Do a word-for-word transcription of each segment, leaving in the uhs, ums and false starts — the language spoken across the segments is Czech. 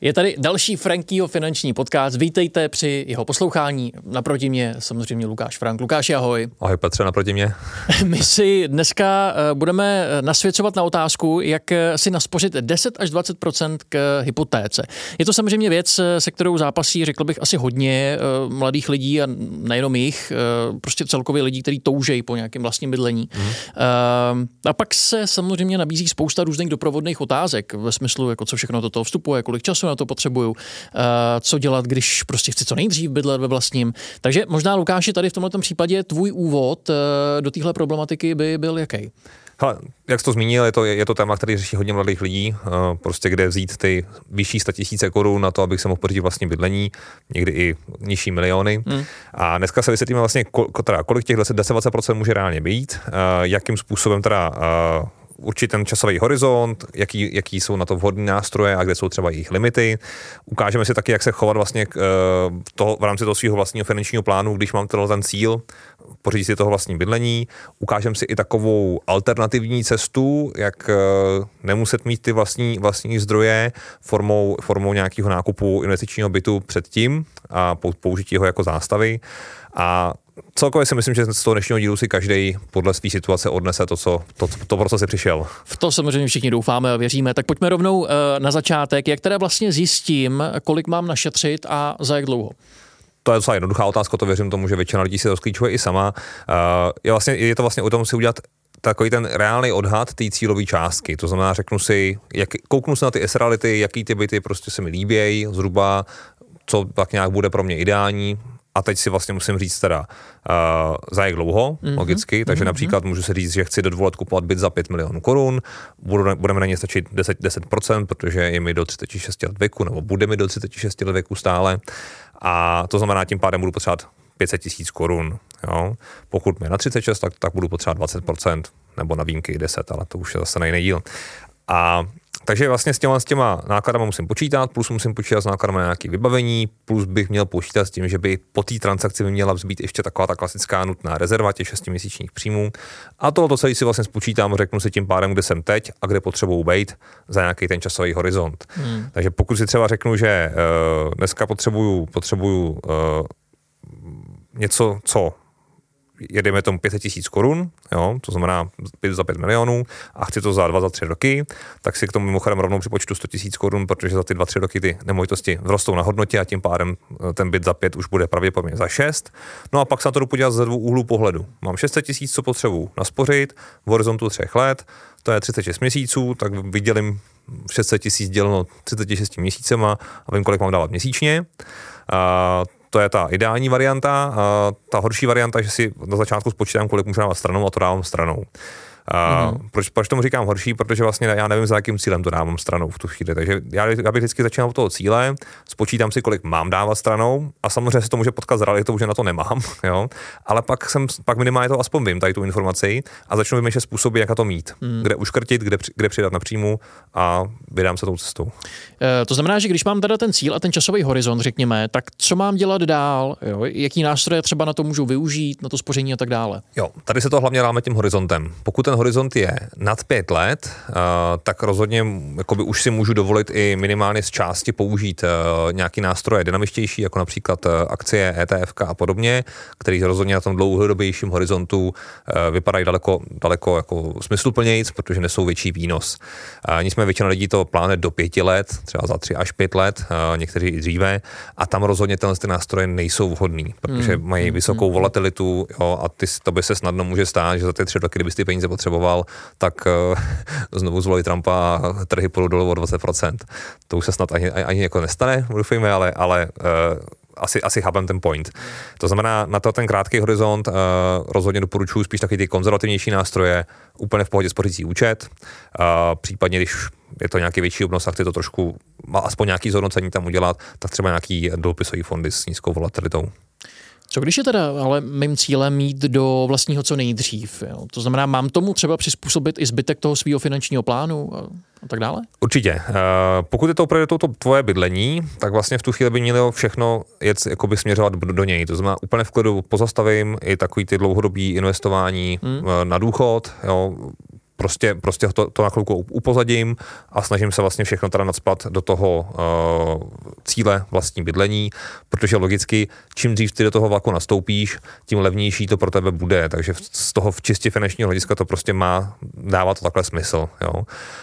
Je tady další Frankyho finanční podcast. Vítejte při jeho poslouchání. Naproti mě samozřejmě Lukáš Frank. Lukáši, ahoj. Ahoj Petře, naproti mě. My si dneska budeme nasvěcovat na otázku, jak si naspořit deset až dvacet procent k hypotéce. Je to samozřejmě věc, se kterou zápasí, řekl bych, asi hodně mladých lidí a nejenom jich, prostě celkově lidí, kteří toužejí po nějakém vlastním bydlení. Mm. A pak se samozřejmě nabízí spousta různých doprovodných otázek ve smyslu, jako co všechno do toho vstupuje, kolik času na to potřebuju, co dělat, když prostě chci co nejdřív bydlet ve vlastním. Takže možná, Lukáši, tady v tomto případě tvůj úvod do téhle problematiky by byl jaký? Hele, jak jsi to zmínil, je to, je to téma, který řeší hodně mladých lidí, prostě kde vzít ty vyšší statisíce korun na to, abych se mohl pořídit vlastní bydlení, někdy i nižší miliony. Hmm. A dneska se vysvětlíme vlastně, teda, kolik těch deset až dvacet procent může reálně být, jakým způsobem teda určitě ten časový horizont, jaký, jaký jsou na to vhodné nástroje a kde jsou třeba jejich limity. Ukážeme si taky, jak se chovat vlastně k, toho, v rámci toho svého vlastního finančního plánu, když mám ten, ten cíl, pořídit si toho vlastní bydlení. Ukážeme si i takovou alternativní cestu, jak nemuset mít ty vlastní, vlastní zdroje formou, formou nějakého nákupu investičního bytu předtím a použití ho jako zástavy. A celkově si myslím, že z toho dnešního dílu si každý podle své situace odnese to, co, to, to, pro co si přišel. V to samozřejmě všichni doufáme a věříme. Tak pojďme rovnou uh, na začátek. Jak teda vlastně zjistím, kolik mám našetřit a za jak dlouho? To je docela jednoduchá otázka, to věřím tomu, že většina lidí si to sklíčuje i sama. Uh, je, vlastně, je to vlastně o tom si udělat takový ten reálný odhad té cílové částky. To znamená, řeknu si, jak, kouknu se na ty S-reality, jaký ty byty prostě se mi líbějí, zhruba, co tak nějak bude pro mě ideální. A teď si vlastně musím říct teda uh, za jak dlouho, mm-hmm. logicky, takže mm-hmm. například můžu si říct, že chci do dvou let kupovat byt za pět milionů korun, budu, budeme na ně stačit deset procent, protože je mi do třicet šest let věku, nebo bude mi do třicet šest let věku stále. A to znamená, tím pádem budu potřebovat pět set tisíc korun. Jo? Pokud mi na třicet šest, tak, tak budu potřebovat dvacet procent, nebo na výjimky deset, ale to už je zase jiný díl. A takže vlastně s těma, s těma nákladama musím počítat, plus musím počítat s nákladama na nějaké vybavení, plus bych měl počítat s tím, že by po té transakci by měla vzbít ještě taková ta klasická nutná rezerva těch šestiměsíčních příjmů. A tohle celý si vlastně spočítám, řeknu si tím pádem, kde jsem teď a kde potřebuji být za nějaký ten časový horizont. Hmm. Takže pokud si třeba řeknu, že uh, dneska potřebuju, potřebuju uh, něco, co jedeme tomu pět set tisíc korun, jo, to znamená za pět milionů a chci to za dva, za tři roky, tak si k tomu mimochodem rovnou připočtu sto tisíc korun, protože za ty dva, tři roky ty nemovitosti vrostou na hodnotě a tím pádem ten byt za pět už bude pravděpodobně za šest. No a pak se na to jdu podívat ze dvou úhlů pohledu. Mám šest set tisíc, co potřebuji naspořit v horizontu třech let, to je třicet šest měsíců, tak vydělím šest set tisíc děleno třicet šest měsícema a vím, kolik mám dávat měsíčně. A to je ta ideální varianta. A ta horší varianta, že si na začátku spočítám, kolik můžu dávat stranou a to dávám stranou. A mm. proč, proč tomu říkám horší? Protože vlastně já nevím, za jakým cílem to dávám stranou v tu chvíli. Takže já, já bych vždycky začínal od toho cíle, spočítám si, kolik mám dávat stranou a samozřejmě se to může potkat s realitou, že na to nemám, jo? Ale pak, jsem, pak minimálně to aspoň vím, tady tu informaci a začnu vymýšlet způsoby, jak to mít. Mm. Kde uškrtit, kde, kde přidat na příjmu a vydám se tou cestou. E, to znamená, že když mám teda ten cíl a ten časový horizont, řekněme, tak co mám dělat dál? Jo? Jaký nástroje třeba na to můžu využít, na to spoření a tak dále? Jo, tady se to hlavně dáme tím horizontem. Pokud ten horizont je nad pět let, uh, tak rozhodně jakoby už si můžu dovolit i minimálně z části použít uh, nějaký nástroje dynamičtější, jako například uh, akcie, E T F a podobně, který rozhodně na tom dlouhodobějším horizontu uh, vypadají daleko, daleko jako smysluplnějc, protože nesou větší výnos. Uh, nicméně většina lidí to plánuje do pěti let, třeba za tři až pět let, uh, někteří i dříve, a tam rozhodně tyhle ty nástroje nejsou vhodný, protože hmm. mají vysokou volatilitu, jo, a ty, to by se snadno může stát, že za ty tři roky, kdyby ty peníze potřeboval, tak uh, znovu zvolí Trumpa a trhy půjdou dolů o dvacet procent. To už se snad ani, ani jako nestane, doufejme, ale, ale uh, asi, asi chápem ten point. To znamená, na to ten krátký horizont uh, rozhodně doporučuji spíš taky ty konzervativnější nástroje, úplně v pohodě spořící účet, uh, případně když je to nějaký větší obnos a chci to trošku, aspoň nějaký zhodnocení tam udělat, tak třeba nějaký dluhopisový fondy s nízkou volatilitou. Co když je teda ale mým cílem mít do vlastního co nejdřív? Jo? To znamená, mám tomu třeba přizpůsobit i zbytek toho svého finančního plánu a, a tak dále? Určitě. Uh, pokud je to opravdu to, to tvoje bydlení, tak vlastně v tu chvíli by mělo všechno jet, jakoby směřovat do, do něj. To znamená, úplně v klidu pozastavím i takový ty dlouhodobý investování hmm. uh, na důchod, jo. prostě, prostě to, to na chvilku upozadím a snažím se vlastně všechno teda nacpat do toho uh, cíle vlastní bydlení, protože logicky, čím dřív ty do toho vlaku nastoupíš, tím levnější to pro tebe bude, takže z toho v čistě finančního hlediska to prostě má, dává to takhle smysl, jo.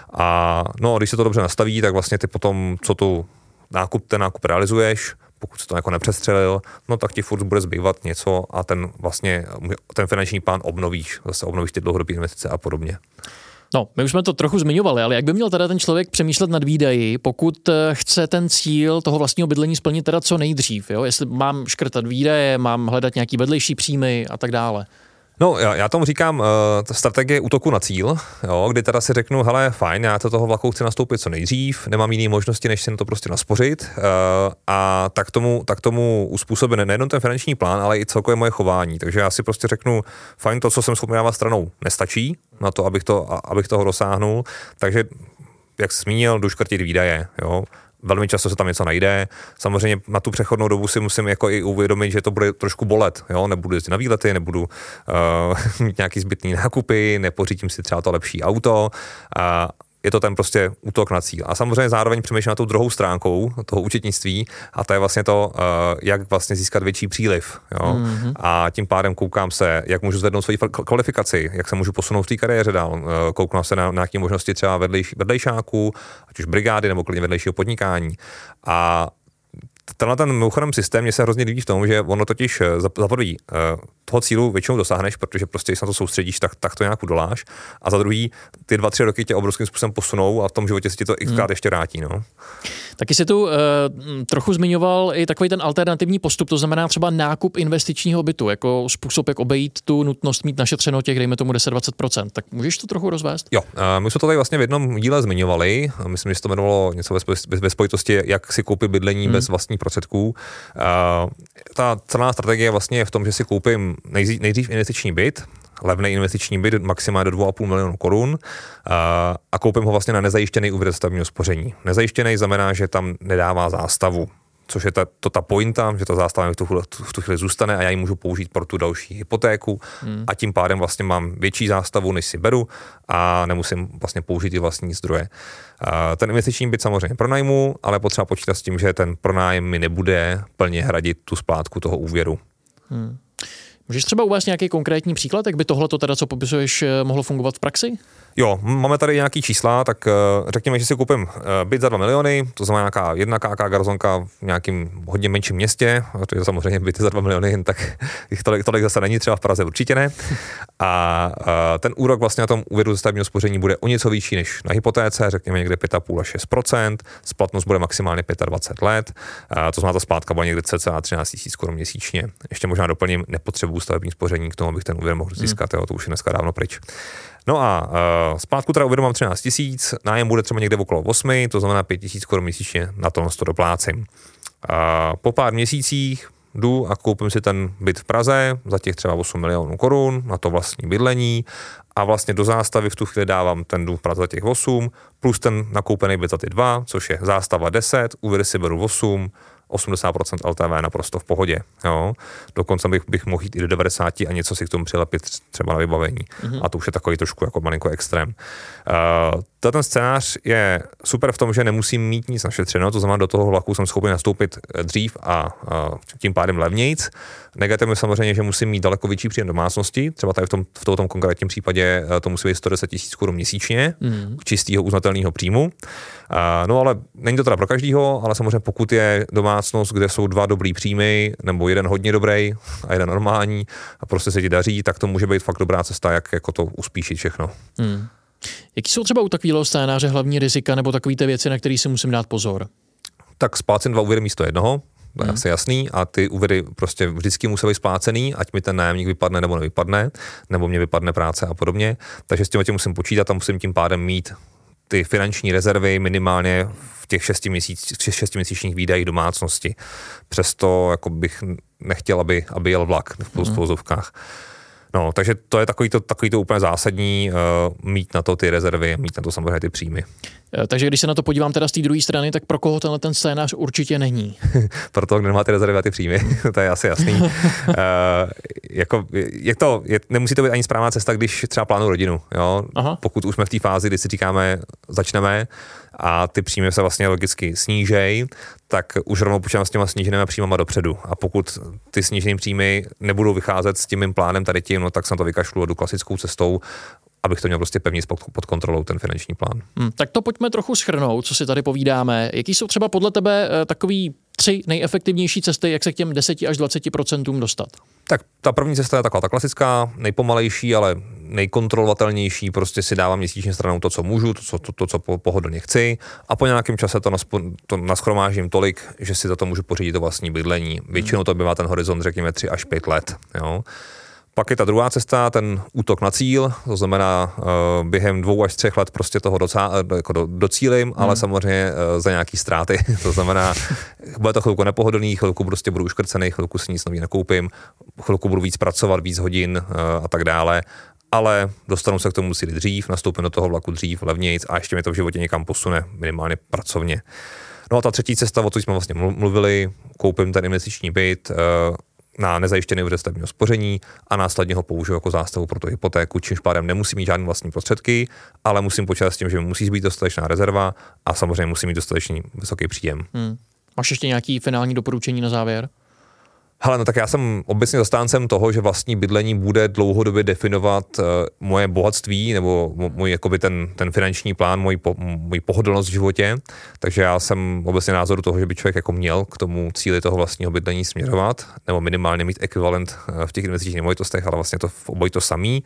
A no, když se to dobře nastaví, tak vlastně ty potom, co tu nákup, ten nákup realizuješ, pokud se to jako nepřestřelil, no tak ti furt bude zbývat něco a ten vlastně, ten finanční plán obnovíš, zase obnovíš ty dlouhodobé investice a podobně. No, my už jsme to trochu zmiňovali, ale jak by měl teda ten člověk přemýšlet nad výdaji, pokud chce ten cíl toho vlastního bydlení splnit teda co nejdřív, jo? Jestli mám škrtat výdaje, mám hledat nějaký vedlejší příjmy a tak dále. No, já, já tomu říkám uh, strategie útoku na cíl, jo, kdy teda si řeknu, hele, fajn, já to toho vlaku chci nastoupit co nejdřív, nemám jiné možnosti, než si na to prostě naspořit uh, a tak tomu, tak tomu uspůsobit nejenom ten finanční plán, ale i celkově moje chování. Takže já si prostě řeknu, fajn, to, co jsem schopný dávat stranou, nestačí na to, abych, to, abych toho dosáhnul, takže, jak jsi zmínil, jdu škrtit výdaje, jo. Velmi často se tam něco najde. Samozřejmě na tu přechodnou dobu si musím jako i uvědomit, že to bude trošku bolet. Jo? Nebudu jezdit na výlety, nebudu uh, mít nějaký zbytný nákupy, nepořídím si třeba to lepší auto. Uh, je to ten prostě útok na cíl. A samozřejmě zároveň přemýšlím na tou druhou stránkou toho účetnictví a to je vlastně to, uh, jak vlastně získat větší příliv. Jo? Mm-hmm. A tím pádem koukám se, jak můžu zvednout svoji kvalifikaci, jak se můžu posunout v té kariéře dál. Uh, koukám se na, na nějaké možnosti třeba vedlejš, vedlejšáků, ať už brigády nebo klidně vedlejšího podnikání. A tenhle ten mimochodem systém mě se hrozně líbí v tom, že ono totiž za, za prvý toho cílu většinou dosáhneš, protože prostě když na to soustředíš, tak, tak to nějak udoláš. A za druhý, ty dva, tři roky tě obrovským způsobem posunou a v tom životě se ti to xkrát hmm. ještě vrátí. No. Taky jsi tu uh, trochu zmiňoval i takový ten alternativní postup, to znamená třeba nákup investičního bytu, jako způsob, jak obejít tu nutnost mít našetřeno těch, dejme tomu deset až dvacet procent. Tak můžeš to trochu rozvést? Jo, uh, my jsme to tady vlastně v jednom díle zmiňovali. Myslím, že se to jmenovalo něco ve spojitosti, jak si koupit bydlení hmm. bez vlastních prostředků. Uh, ta celá strategie je vlastně v tom, že si koupím nejdřív, nejdřív investiční byt, levný investiční byt maximálně do dva a půl milionu korun a, a koupím ho vlastně na nezajištěný úvěr stavebního spoření. Nezajištěný znamená, že tam nedává zástavu, což je ta, to ta pointa, že ta zástava v tu, v tu chvíli zůstane a já ji můžu použít pro tu další hypotéku hmm. a tím pádem vlastně mám větší zástavu, než si beru a nemusím vlastně použít i vlastní zdroje. A ten investiční byt samozřejmě pronajmu, ale potřeba počítat s tím, že ten pronájem mi nebude plně hradit tu splátku toho úvěru. Hmm. Můžeš třeba uvést nějaký konkrétní příklad, jak by tohleto teda, co popisuješ, mohlo fungovat v praxi? Jo, máme tady nějaký čísla, tak uh, řekněme, že si koupím uh, byt za dva miliony, to znamená nějaká jedna ká ká garzonka v nějakým hodně menším městě, to je samozřejmě byty za dva miliony, tak jich tolik, tolik zase není, třeba v Praze určitě ne. A uh, ten úrok vlastně na tom úvěru ze stavebního spoření bude o něco vyšší než na hypotéce, řekněme někde pět a půl až šest procent, splatnost bude maximálně dvacet pět let, uh, to znamená ta splátka bude někde cca třináct tisíc korun měsíčně. Ještě možná doplním, nepotřebuji stavební spoření k tomu, abych ten úvěr mohl získat, hmm. jo, to už je dneska dávno pryč. No a uh, splátku teda úvěru mám třináct tisíc, nájem bude třeba někde okolo osm, to znamená pět tisíc korun měsíčně, na to to doplácím. Uh, po pár měsících jdu a koupím si ten byt v Praze za těch třeba osm milionů korun, na to vlastní bydlení a vlastně do zástavy v tu chvíli dávám ten dům v Praze za těch osm, plus ten nakoupený byt za ty dva, což je zástava deset, úvěr si beru osm, osmdesát procent L T V naprosto v pohodě. Jo. Dokonce bych, bych mohl jít i do devadesát a něco si k tomu přilepit třeba na vybavení. Mm-hmm. A to už je takový trošku jako malinko extrém. Uh, ten scénář je super v tom, že nemusím mít nic našetřeno, to znamená, do toho vlaku jsem schopný nastoupit dřív a uh, tím pádem levnějc. Negativně samozřejmě, že musím mít daleko větší příjem domácnosti, třeba tady v tom, v tom konkrétním případě uh, to musí být sto deset tisíc korun měsíčně, mm-hmm. čistého uznatelného příjmu. Uh, no ale není to teda pro každýho, ale samozřejmě pokud je domácnost, kde jsou dva dobrý příjmy, nebo jeden hodně dobrý a jeden normální a prostě se ti daří, tak to může být fakt dobrá cesta, jak jako to uspíšit všechno. Mm. Jaký jsou třeba u takového scénáře hlavní rizika nebo takové ty věci, na které si musím dát pozor? Tak splácím dva úvěry místo jednoho, to je hmm. asi jasný, a ty úvěry prostě vždycky musí být splácený, ať mi ten nájemník vypadne nebo nevypadne, nebo mě vypadne práce a podobně. Takže s tím tím musím počítat a musím tím pádem mít ty finanční rezervy minimálně v těch šesti, měsíc, v těch šesti měsíčních výdajích domácnosti. Přesto jako bych nechtěl, aby, aby jel vlak v pouzovkách. No, takže to je takový to, takový to úplně zásadní, uh, mít na to ty rezervy, mít na to samozřejmě ty příjmy. Takže když se na to podívám teda z té druhé strany, tak pro koho tenhle ten scénář určitě není? Pro toho, kdo nemá ty rezervy a ty příjmy, to je asi jasný. uh, jako, je to, je, nemusí to být ani správná cesta, když třeba plánuju rodinu. Jo? Pokud už jsme v té fázi, kdy si říkáme, začneme a ty příjmy se vlastně logicky snížej, tak už rovnou počítám s těma sníženými příjmama dopředu. A pokud ty snížené příjmy nebudou vycházet s tím mým plánem tady tím, no, tak se na to vykašlu a jdu klasickou cestou, abych to měl prostě pevně pod kontrolou, ten finanční plán. Hmm, tak to pojďme trochu shrnout, co si tady povídáme. Jaký jsou třeba podle tebe takový tři nejefektivnější cesty, jak se k těm deset až dvacet procent dostat? Tak ta první cesta je taková ta klasická, nejpomalejší, ale nejkontrolovatelnější, prostě si dávám měsíčně stranou to, co můžu, to, co, to, to, co pohodlně chci a po nějakém čase to, naspo, to naschromážím tolik, že si za to můžu pořídit to vlastní bydlení. Většinou to bývá ten horizont, řekněme, tři až pět let. Jo. Pak je ta druhá cesta, ten útok na cíl, to znamená uh, během dvou až třech let prostě toho docá, jako do, docílim, hmm. ale samozřejmě uh, za nějaký ztráty. To znamená, bude to chvilku nepohodlný, chvilku prostě budu uškrcený, chvilku si nic nový nekoupím, chvilku budu víc pracovat, víc hodin uh, a tak dále, ale dostanu se k tomu síly dřív, nastoupím do toho vlaku dřív, levnějc a ještě mi to v životě někam posune, minimálně pracovně. No a ta třetí cesta, o co jsme vlastně mluvili, koupím ten investiční byt, uh, na nezajištěný úvěr stavebního spoření a následně ho použiju jako zástavu pro tu hypotéku, čímž pádem nemusím mít žádné vlastní prostředky, ale musím počítat s tím, že musí být dostatečná rezerva a samozřejmě musím mít dostatečný vysoký příjem. Hmm. Máš ještě nějaký finální doporučení na závěr? Hele, no tak já jsem obecně zastáncem toho, že vlastní bydlení bude dlouhodobě definovat uh, moje bohatství nebo můj jakoby ten, ten finanční plán, můj, po, můj pohodlnost v životě. Takže já jsem obecně názoru toho, že by člověk jako měl k tomu cíli toho vlastního bydlení směřovat, nebo minimálně mít ekvivalent v těch investičních nemovitostech, ale vlastně to v obojí to samý.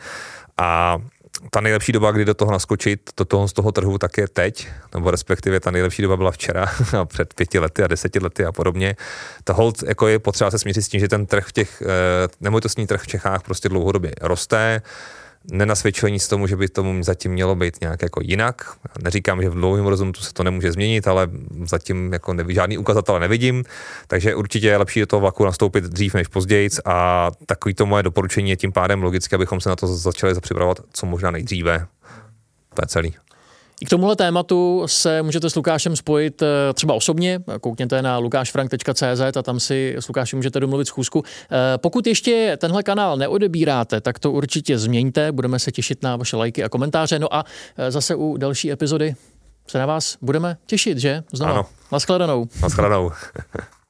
A ta nejlepší doba, kdy do toho naskočit, do toho z toho trhu, tak je teď, nebo respektive ta nejlepší doba byla včera, před pěti lety a deseti lety a podobně. Ta hold jako je potřeba se smířit s tím, že ten trh v těch, nemovitostní trh v Čechách prostě dlouhodobě roste. Nenasvědčuje nic tomu, že by tomu zatím mělo být nějak jako jinak. Neříkám, že v dlouhém horizontu se to nemůže změnit, ale zatím jako neví, žádný ukazatel nevidím, takže určitě je lepší do toho vlaku nastoupit dřív než později a takový to moje doporučení je tím pádem logicky, abychom se na to začali připravovat co možná nejdříve. To je celý. I k tomuhle tématu se můžete s Lukášem spojit třeba osobně. Koukněte na lukášfrank tečka cé zet a tam si s Lukášem můžete domluvit schůzku. Pokud ještě tenhle kanál neodebíráte, tak to určitě změňte. Budeme se těšit na vaše lajky a komentáře. No a zase u další epizody se na vás budeme těšit, že? Znova. Ano. Naschledanou. Naschledanou.